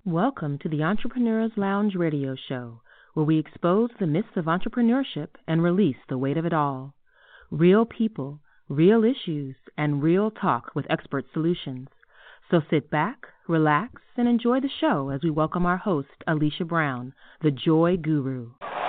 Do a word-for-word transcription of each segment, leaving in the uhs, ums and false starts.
Welcome to the Entrepreneurs Lounge radio show, where we expose the myths of entrepreneurship and release the weight of it all. Real people, real issues, and real talk with expert solutions. So sit back, relax, and enjoy the show as we welcome our host, Alicia Brown, the Joy Guru.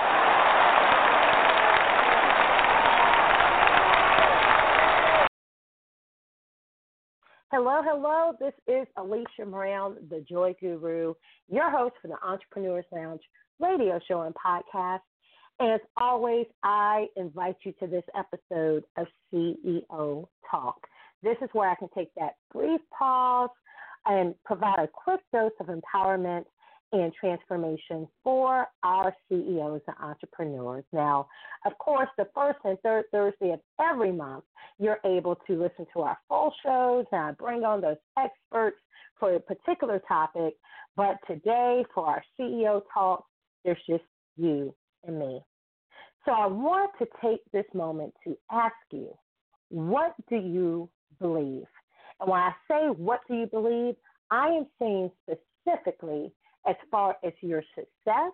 Hello, hello. This is Alicia Brown, the Joy Guru, your host for the Entrepreneurs Lounge radio show and podcast. As always, I invite you to this episode of C E O Talk. This is where I can take that brief pause and provide a quick dose of empowerment and transformation for our C E Os and entrepreneurs. Now, of course, the first and third Thursday of every month, you're able to listen to our full shows, and I bring on those experts for a particular topic. But today, for our C E O talk, there's just you and me. So I want to take this moment to ask you, what do you believe? And when I say what do you believe, I am saying specifically as far as your success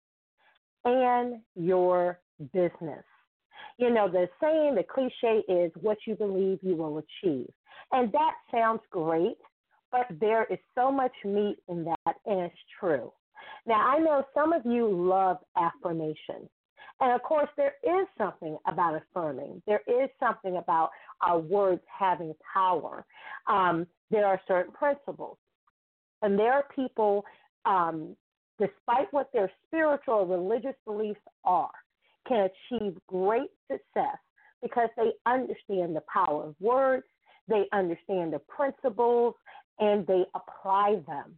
and your business. You know, the saying, the cliche is what you believe you will achieve. And that sounds great, but there is so much meat in that, and it's true. Now, I know some of you love affirmations. And, of course, there is something about affirming. There is something about our words having power. Um, there are certain principles. And there are people, um, despite what their spiritual or religious beliefs are, can achieve great success because they understand the power of words, they understand the principles, and they apply them.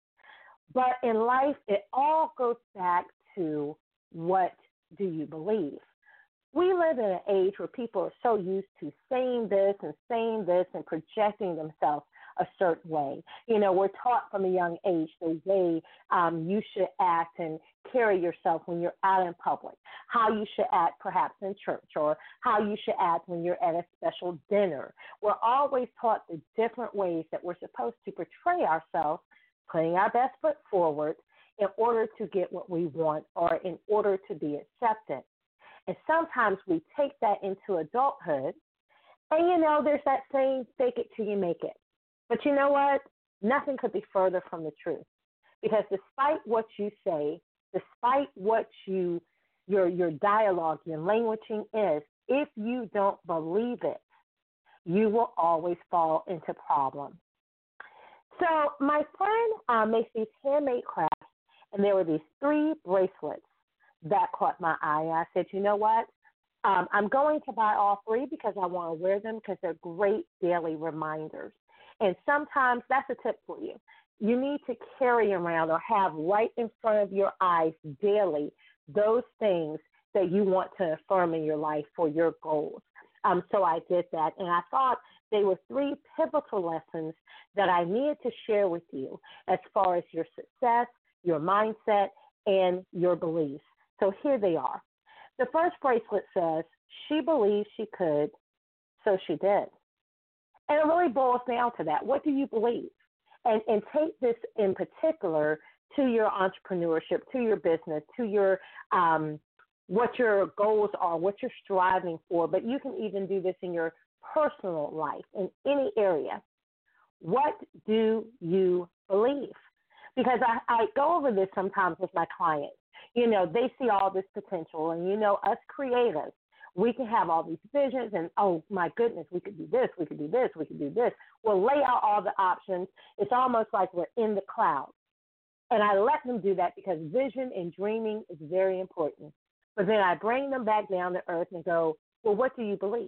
But in life, it all goes back to what do you believe? We live in an age where people are so used to saying this and saying this and projecting themselves a certain way. You know, we're taught from a young age the way um, you should act and carry yourself when you're out in public, how you should act perhaps in church, or how you should act when you're at a special dinner. We're always taught the different ways that we're supposed to portray ourselves, putting our best foot forward in order to get what we want or in order to be accepted. And sometimes we take that into adulthood, and, you know, there's that saying, fake it till you make it. But you know what? Nothing could be further from the truth. Because despite what you say, despite what you your your dialogue, your languaging is, if you don't believe it, you will always fall into problems. So my friend uh, makes these handmade crafts, and there were these three bracelets that caught my eye. I said, you know what? Um, I'm going to buy all three because I want to wear them because they're great daily reminders. And sometimes that's a tip for you. You need to carry around or have right in front of your eyes daily those things that you want to affirm in your life for your goals. Um, so I did that, and I thought they were three pivotal lessons that I needed to share with you as far as your success, your mindset, and your beliefs. So here they are. The first bracelet says, she believed she could, so she did. And it really boils down to that. What do you believe? And and take this in particular to your entrepreneurship, to your business, to your um, what your goals are, what you're striving for. But you can even do this in your personal life, in any area. What do you believe? Because I, I go over this sometimes with my clients. You know, they see all this potential, and, you know, us creatives, we can have all these visions and, oh, my goodness, we could do this, we could do this, we could do this. We'll lay out all the options. It's almost like we're in the clouds. And I let them do that because vision and dreaming is very important. But then I bring them back down to earth and go, well, what do you believe?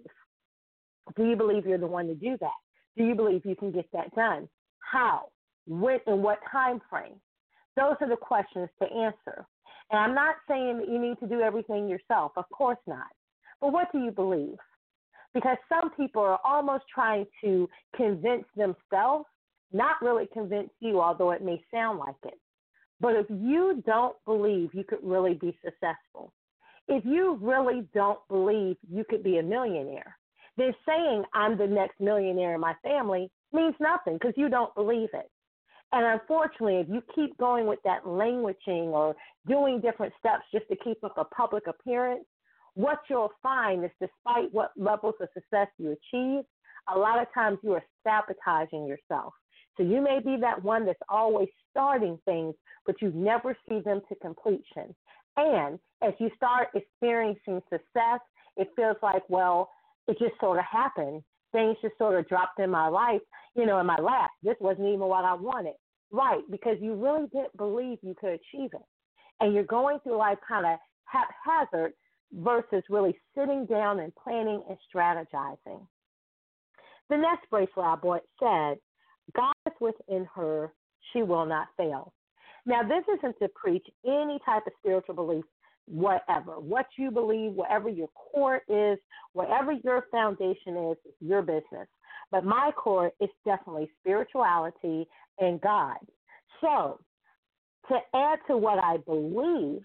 Do you believe you're the one to do that? Do you believe you can get that done? How? When? In what time frame? Those are the questions to answer. And I'm not saying that you need to do everything yourself. Of course not. But what do you believe? Because some people are almost trying to convince themselves, not really convince you, although it may sound like it. But if you don't believe you could really be successful, if you really don't believe you could be a millionaire, then saying I'm the next millionaire in my family means nothing because you don't believe it. And unfortunately, if you keep going with that languishing or doing different steps just to keep up a public appearance, what you'll find is despite what levels of success you achieve, a lot of times you are sabotaging yourself. So you may be that one that's always starting things, but you never see them to completion. And as you start experiencing success, it feels like, well, it just sort of happened. Things just sort of dropped in my life, you know, in my lap. This wasn't even what I wanted. Right, because you really didn't believe you could achieve it. And you're going through life kind of haphazard versus really sitting down and planning and strategizing. The next bracelet I bought said, God is within her, she will not fail. Now, this isn't to preach any type of spiritual belief, whatever. What you believe, whatever your core is, whatever your foundation is, is your business. But my core is definitely spirituality and God. So, to add to what I believe,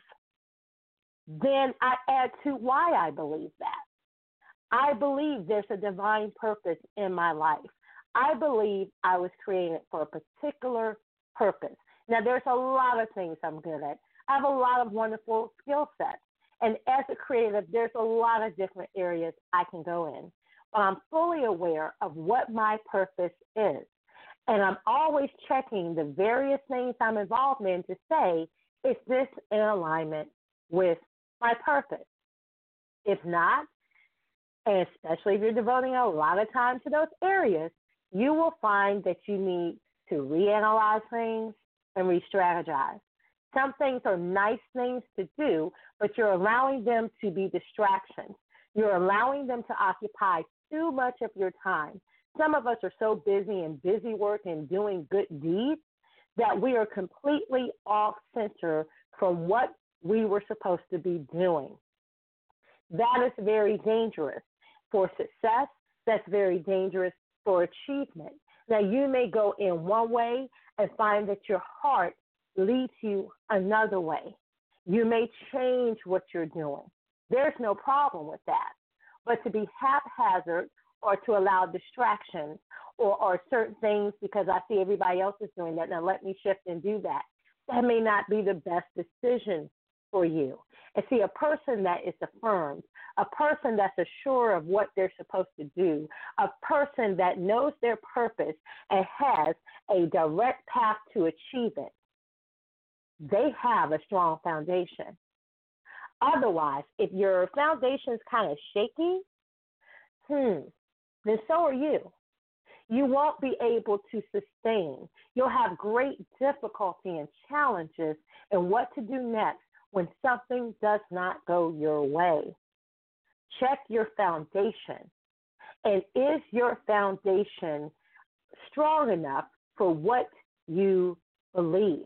then I add to why I believe that. I believe there's a divine purpose in my life. I believe I was created for a particular purpose. Now, there's a lot of things I'm good at. I have a lot of wonderful skill sets. And as a creative, there's a lot of different areas I can go in. But I'm fully aware of what my purpose is. And I'm always checking the various things I'm involved in to say, is this in alignment with my purpose? If not, and especially if you're devoting a lot of time to those areas, you will find that you need to reanalyze things and re-strategize. Some things are nice things to do, but you're allowing them to be distractions. You're allowing them to occupy too much of your time. Some of us are so busy and busy work and doing good deeds that we are completely off center from what we were supposed to be doing. That is very dangerous for success. That's very dangerous for achievement. Now, you may go in one way and find that your heart leads you another way. You may change what you're doing. There's no problem with that. But to be haphazard or to allow distractions or, or certain things because I see everybody else is doing that, now let me shift and do that, that may not be the best decision for you. And see, a person that is affirmed, a person that's assured of what they're supposed to do, a person that knows their purpose and has a direct path to achieve it, they have a strong foundation. Otherwise, if your foundation is kind of shaky, hmm, then so are you. You won't be able to sustain. You'll have great difficulty and challenges in what to do next when something does not go your way. Check your foundation. And is your foundation strong enough for what you believe?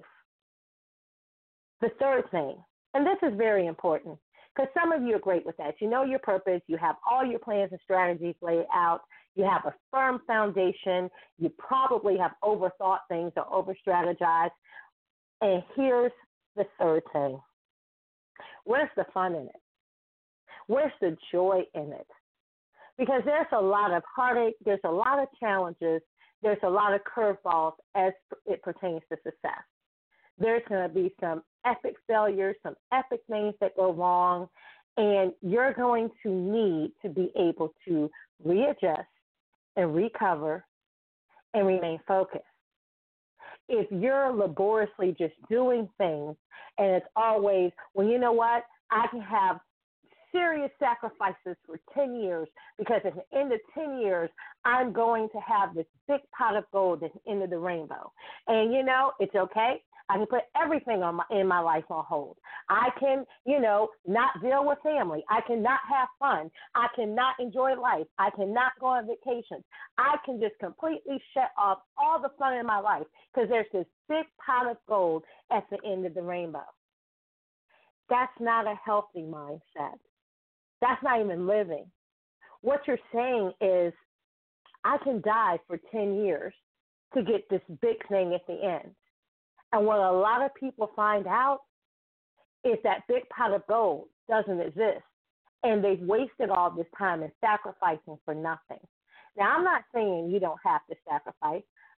The third thing, and this is very important, because some of you are great with that. You know your purpose. You have all your plans and strategies laid out. You have a firm foundation. You probably have overthought things or over-strategized. And here's the third thing. Where's the fun in it? Where's the joy in it? Because there's a lot of heartache. There's a lot of challenges. There's a lot of curveballs as it pertains to success. There's going to be some epic failures, some epic things that go wrong, and you're going to need to be able to readjust and recover and remain focused. If you're laboriously just doing things and it's always, well, you know what, I can have serious sacrifices for ten years because at the end of ten years, I'm going to have this big pot of gold at the end of the rainbow. And, you know, it's okay. I can put everything on my, in my life on hold. I can, you know, not deal with family. I cannot have fun. I cannot enjoy life. I cannot go on vacations. I can just completely shut off all the fun in my life because there's this big pot of gold at the end of the rainbow. That's not a healthy mindset. That's not even living. What you're saying is, I can die for ten years to get this big thing at the end. And what a lot of people find out is that big pot of gold doesn't exist. And they've wasted all this time in sacrificing for nothing. Now, I'm not saying you don't have to sacrifice.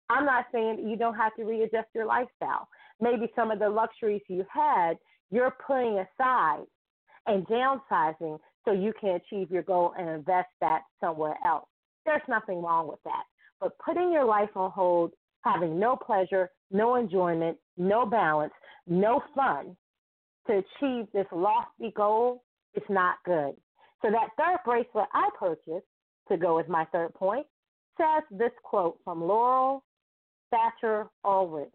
I'm not saying that you don't have to readjust your lifestyle. Maybe some of the luxuries you had, you're putting aside and downsizing so you can achieve your goal and invest that somewhere else. There's nothing wrong with that. But putting your life on hold, having no pleasure, no enjoyment, no balance, no fun to achieve this lofty goal is not good. So that third bracelet I purchased, to go with my third point, says this quote from Laurel Thatcher Ulrich: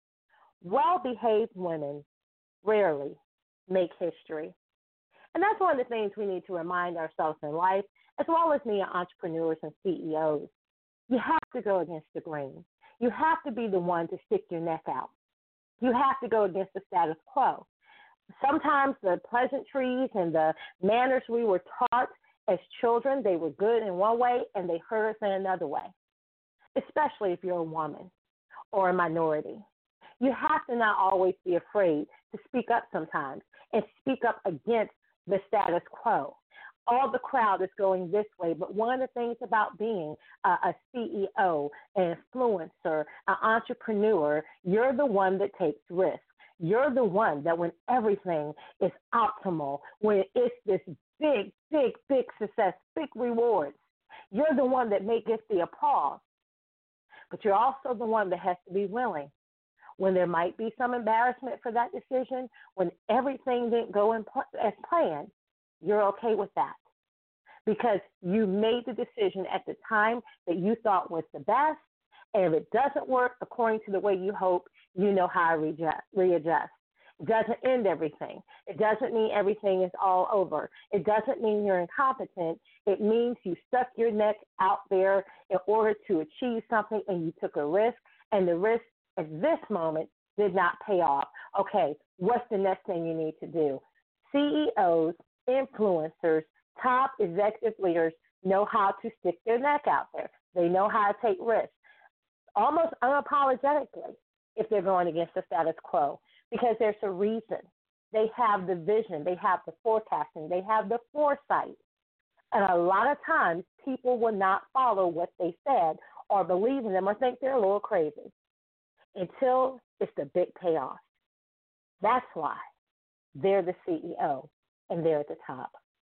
well-behaved women rarely make history. And that's one of the things we need to remind ourselves in life, as well as me, entrepreneurs and C E Os. You have to go against the grain. You have to be the one to stick your neck out. You have to go against the status quo. Sometimes the pleasantries and the manners we were taught as children, they were good in one way and they hurt us in another way, especially if you're a woman or a minority. You have to not always be afraid to speak up sometimes and speak up against the status quo. All the crowd is going this way, but one of the things about being a, a C E O, an influencer, an entrepreneur, you're the one that takes risks. You're the one that when everything is optimal, when it's this big, big, big success, big rewards, you're the one that may get the applause. But you're also the one that has to be willing. When there might be some embarrassment for that decision, when everything didn't go in pl- as planned, you're okay with that. Because you made the decision at the time that you thought was the best, and if it doesn't work according to the way you hope, you know how to readjust. readjust. It doesn't end everything. It doesn't mean everything is all over. It doesn't mean you're incompetent. It means you stuck your neck out there in order to achieve something and you took a risk, and the risk at this moment did not pay off. Okay, what's the next thing you need to do? C E Os, influencers, top executive leaders know how to stick their neck out there. They know how to take risks, almost unapologetically, if they're going against the status quo, because there's a reason. They have the vision, they have the forecasting, they have the foresight. And a lot of times, people will not follow what they said or believe in them or think they're a little crazy until it's the big payoff. That's why they're the C E O and they're at the top.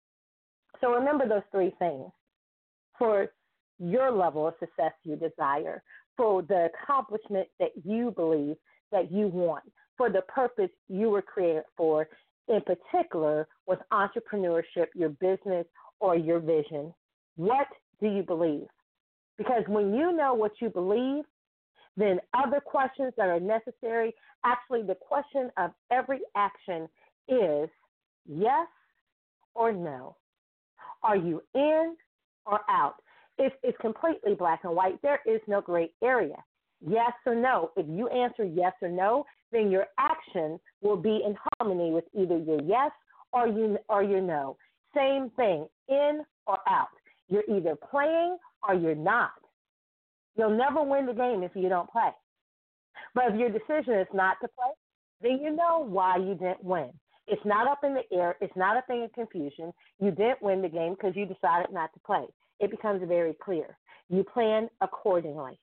So remember those three things for your level of success you desire, for the accomplishment that you believe that you want, for the purpose you were created for, in particular with entrepreneurship, your business, or your vision. What do you believe? Because when you know what you believe, then other questions that are necessary, actually the question of every action is yes or no. Are you in or out? It's, it's completely black and white. There is no gray area. Yes or no. If you answer yes or no, then your action will be in harmony with either your yes or, you, or your no. Same thing, in or out. You're either playing or you're not. You'll never win the game if you don't play. But if your decision is not to play, then you know why you didn't win. It's not up in the air. It's not a thing of confusion. You didn't win the game because you decided not to play. It becomes very clear. You plan accordingly.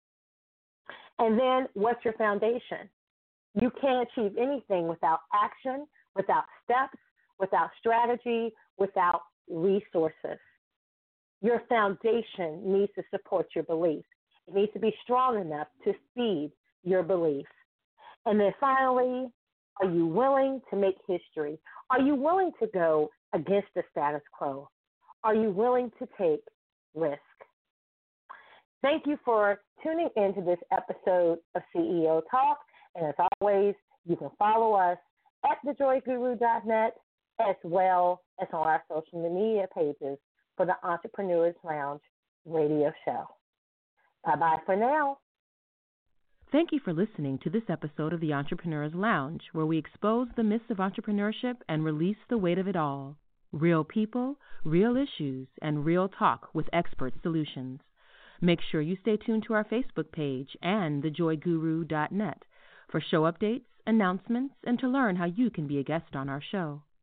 And then what's your foundation? You can't achieve anything without action, without steps, without strategy, without resources. Your foundation needs to support your beliefs. It needs to be strong enough to feed your beliefs. And then finally, are you willing to make history? Are you willing to go against the status quo? Are you willing to take risk? Thank you for tuning into this episode of C E O Talk. And as always, you can follow us at the joy guru dot net as well as on our social media pages for the Entrepreneurs Lounge radio show. Bye-bye for now. Thank you for listening to this episode of the Entrepreneurs Lounge, where we expose the myths of entrepreneurship and release the weight of it all. Real people, real issues, and real talk with expert solutions. Make sure you stay tuned to our Facebook page and the joy guru dot net for show updates, announcements, and to learn how you can be a guest on our show.